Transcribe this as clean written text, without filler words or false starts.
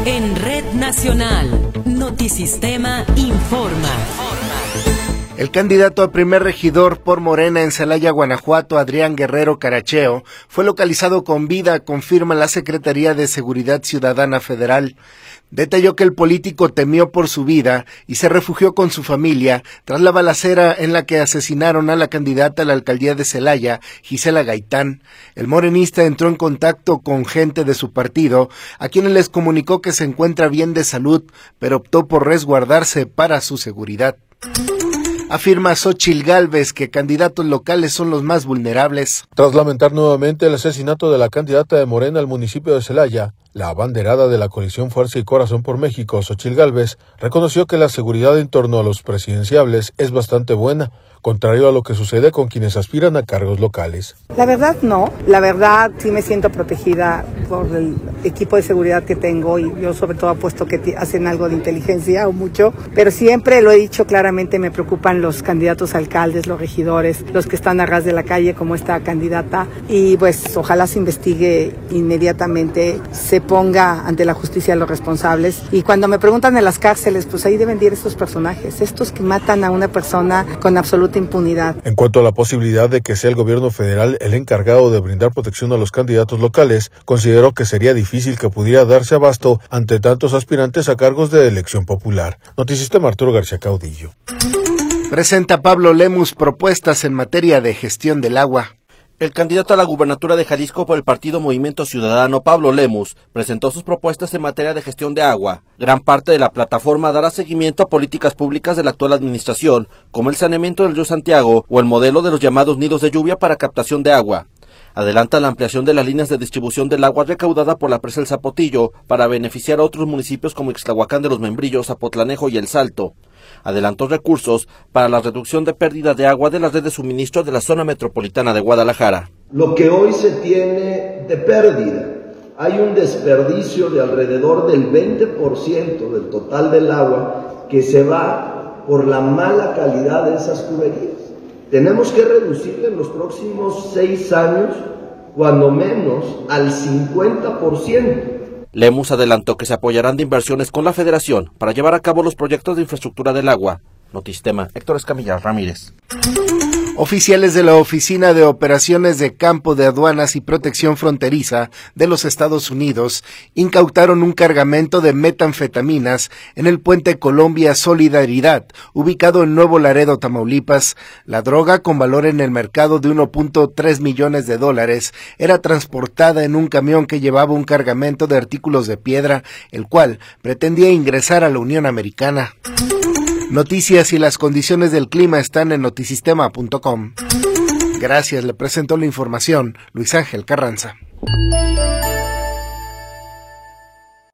En Red Nacional, Notisistema informa. El candidato a primer regidor por Morena en Celaya, Guanajuato, Adrián Guerrero Caracheo, fue localizado con vida, confirma la Secretaría de Seguridad Ciudadana Federal. Detalló que el político temió por su vida y se refugió con su familia tras la balacera en la que asesinaron a la candidata a la alcaldía de Celaya, Gisela Gaitán. El morenista entró en contacto con gente de su partido, a quienes les comunicó que se encuentra bien de salud, pero optó por resguardarse para su seguridad. Afirma Xóchitl Gálvez que candidatos locales son los más vulnerables. Tras lamentar nuevamente el asesinato de la candidata de Morena al municipio de Celaya, la abanderada de la coalición Fuerza y Corazón por México, Xóchitl Gálvez, reconoció que la seguridad en torno a los presidenciables es bastante buena, contrario a lo que sucede con quienes aspiran a cargos locales. La verdad no, la verdad sí me siento protegida por el equipo de seguridad que tengo y yo sobre todo apuesto que hacen algo de inteligencia o mucho, pero siempre lo he dicho claramente, me preocupan los candidatos a alcaldes, los regidores, los que están a ras de la calle como esta candidata y pues ojalá se investigue inmediatamente, se ponga ante la justicia a los responsables y cuando me preguntan en las cárceles, pues ahí deben ir estos personajes, estos que matan a una persona con absoluta impunidad. En cuanto a la posibilidad de que sea el gobierno federal el encargado de brindar protección a los candidatos locales, consideró que sería difícil que pudiera darse abasto ante tantos aspirantes a cargos de elección popular. Notisistema Arturo García Caudillo. Presenta Pablo Lemus propuestas en materia de gestión del agua. El candidato a la gubernatura de Jalisco por el partido Movimiento Ciudadano, Pablo Lemus, presentó sus propuestas en materia de gestión de agua. Gran parte de la plataforma dará seguimiento a políticas públicas de la actual administración, como el saneamiento del río Santiago o el modelo de los llamados nidos de lluvia para captación de agua. Adelanta la ampliación de las líneas de distribución del agua recaudada por la presa El Zapotillo para beneficiar a otros municipios como Ixtlahuacán de los Membrillos, Zapotlanejo y El Salto. Adelantó recursos para la reducción de pérdida de agua de la red de suministro de la zona metropolitana de Guadalajara. Lo que hoy se tiene de pérdida, hay un desperdicio de alrededor del 20% del total del agua que se va por la mala calidad de esas tuberías. Tenemos que reducirla en los próximos 6 años, cuando menos al 50%. Lemus adelantó que se apoyarán de inversiones con la Federación para llevar a cabo los proyectos de infraestructura del agua. Notisistema, Héctor Escamilla Ramírez. Oficiales de la Oficina de Operaciones de Campo de Aduanas y Protección Fronteriza de los Estados Unidos incautaron un cargamento de metanfetaminas en el puente Colombia Solidaridad, ubicado en Nuevo Laredo, Tamaulipas. La droga, con valor en el mercado de $1.3 millones, era transportada en un camión que llevaba un cargamento de artículos de piedra, el cual pretendía ingresar a la Unión Americana. Noticias y las condiciones del clima están en notisistema.com. Gracias, le presentó la información Luis Ángel Carranza.